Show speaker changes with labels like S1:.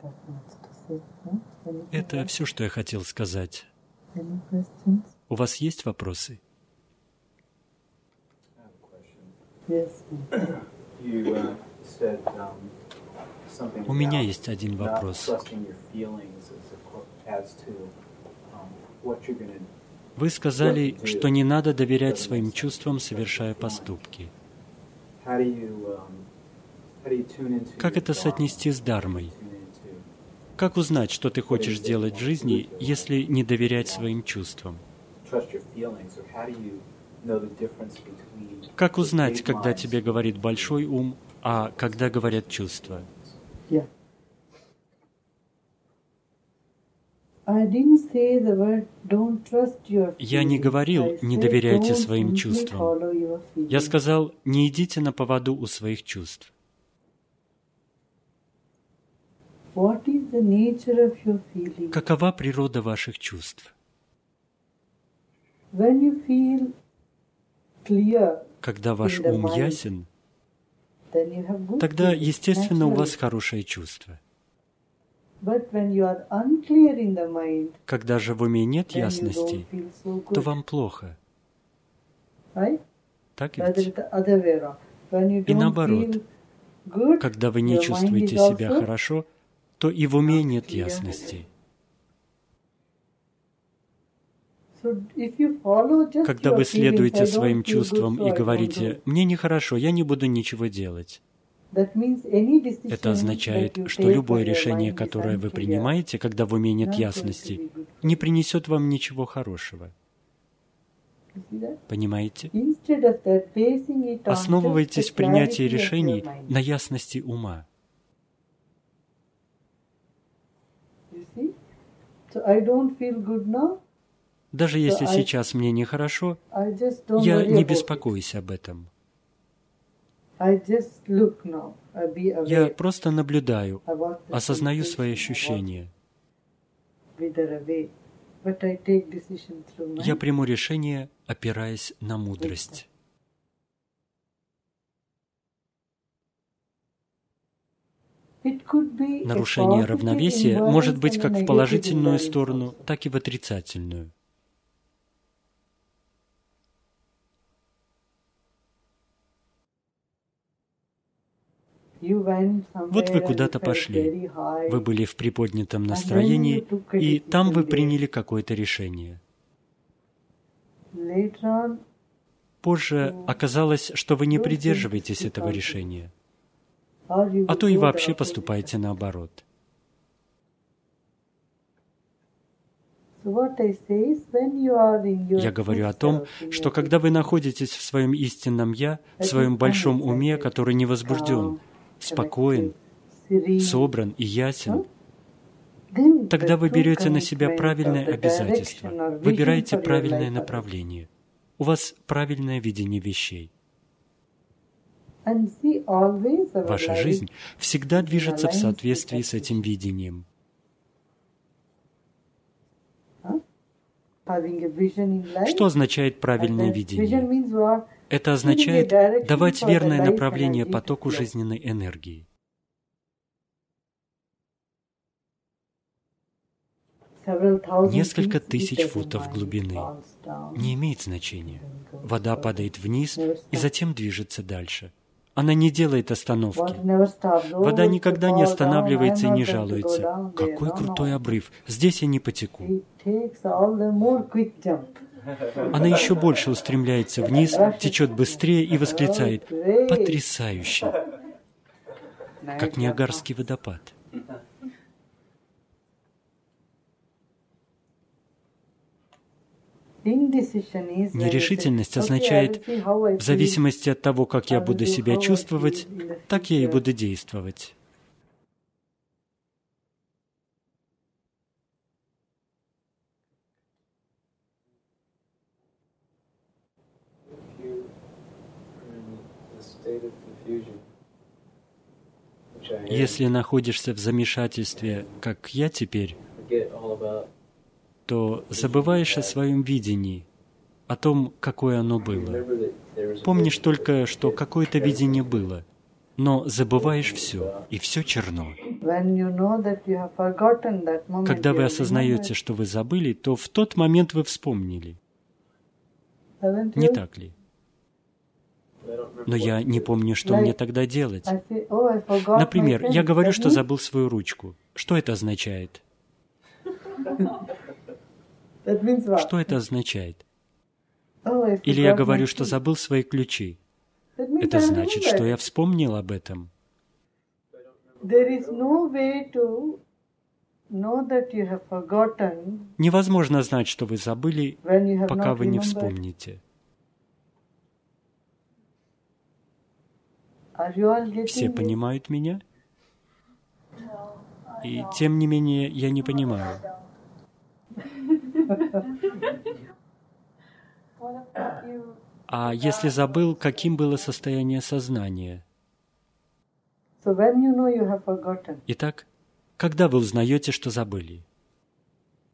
S1: Это все, что я хотел сказать. У вас есть вопросы? У меня есть один вопрос. Вы сказали, что не надо доверять своим чувствам, совершая поступки. Как это соотнести с дхармой? Как узнать, что ты хочешь делать в жизни, если не доверять своим чувствам? Как узнать, когда тебе говорит большой ум, а когда говорят чувства?
S2: Я
S1: не говорил, не доверяйте своим чувствам. Я сказал, не идите на поводу у своих чувств. Какова природа ваших чувств? Когда ваш ум ясен, тогда, естественно, у вас хорошее чувство. Когда же в уме нет ясности, то вам плохо. Так ведь? И наоборот, когда вы не чувствуете себя хорошо, то и в уме нет ясности. Когда вы следуете своим чувствам и говорите «мне нехорошо, я не буду ничего делать», это означает, что любое решение, которое вы принимаете, когда в уме нет ясности, не принесет вам ничего хорошего. Понимаете? Основывайтесь в принятии решений на ясности ума. Даже если сейчас мне нехорошо, я не беспокоюсь об этом. Я просто наблюдаю, осознаю свои ощущения. Я приму решение, опираясь на мудрость. Нарушение равновесия может быть как в положительную сторону, так и в отрицательную. Вот вы куда-то пошли, вы были в приподнятом настроении, и там вы приняли какое-то решение. Позже оказалось, что вы не придерживаетесь этого решения, а то и вообще поступаете наоборот. Я говорю о том, что когда вы находитесь в своем истинном «я», в своем большом уме, который не возбужден, спокоен, собран и ясен, тогда вы берете на себя правильное обязательство, выбираете правильное направление. У вас правильное видение вещей. Ваша жизнь всегда движется в соответствии с этим видением. Что означает правильное видение? Это означает давать верное направление потоку жизненной энергии. Несколько тысяч футов глубины. Не имеет значения. Вода падает вниз и затем движется дальше. Она не делает остановки. Вода никогда не останавливается и не жалуется. Какой крутой обрыв! Здесь я не потеку. Она еще больше устремляется вниз, течет быстрее и восклицает «Потрясающе!», как Ниагарский водопад. Нерешительность означает, в зависимости от того, как я буду себя чувствовать, так я и буду действовать. Если находишься в замешательстве, как я теперь, то забываешь о своем видении, о том, какое оно было. Помнишь только, что какое-то видение было, но забываешь все, и все черно. Когда вы осознаете, что вы забыли, то в тот момент вы вспомнили. Не так ли? Но я не помню, что мне тогда делать. Например, я говорю, что забыл свою ручку. Что это означает? Что это означает? Или я говорю, что забыл свои ключи. Это значит, что я вспомнил об этом. Невозможно знать, что вы забыли, пока вы не вспомните. Все понимают меня? И тем не менее, я не понимаю. А если забыл, каким было состояние сознания? Итак, когда вы узнаете, что забыли?